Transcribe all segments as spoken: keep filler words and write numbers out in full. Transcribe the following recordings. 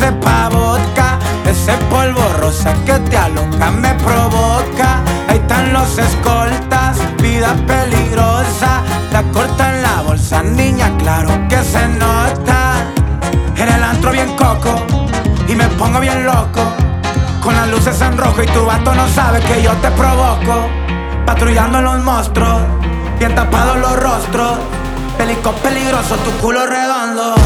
sepa vodka, ese polvo rosa que te aloca me provoca. Ahí están los escoltas, vida peligrosa. La corta en la bolsa, niña, claro que se nota. En el antro bien coco y me pongo bien loco, con las luces en rojo y tu vato no sabe que yo te provoco. Patrullando los monstruos, bien tapados los rostros. Pelico peligroso, tu culo redondo.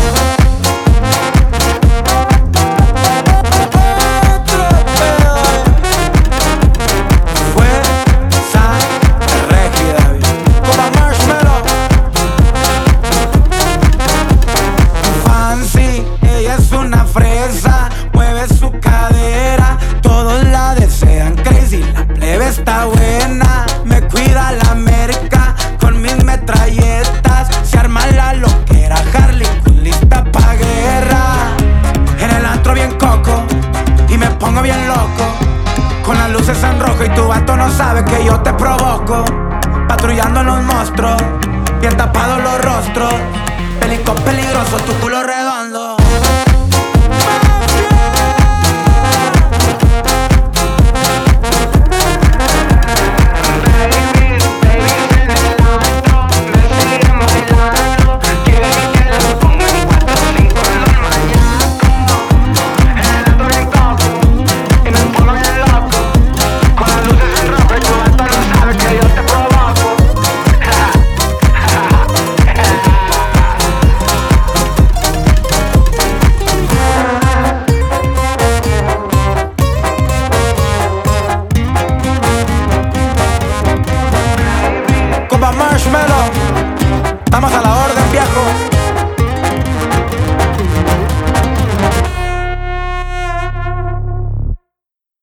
Mueve su cadera, todos la desean crazy, la plebe está buena. Me cuida la merca con mis metralletas. Se arma la loquera, Harley Quinn lista pa' guerra. En el antro bien coco y me pongo bien loco, con las luces en rojo y tu vato no sabe que yo te provoco. Patrullando los monstruos, bien tapados los rostros. Pelico peligroso, tu culo redondo.